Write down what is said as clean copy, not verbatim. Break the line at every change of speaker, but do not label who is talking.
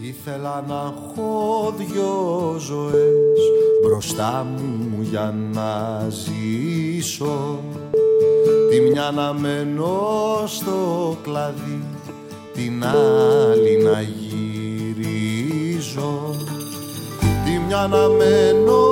Ήθελα να έχω δυο ζωές μπροστά μου για να ζήσω. Τη μια να μένω στο κλαδί, την άλλη να γυρίζω. Τη μια να μένω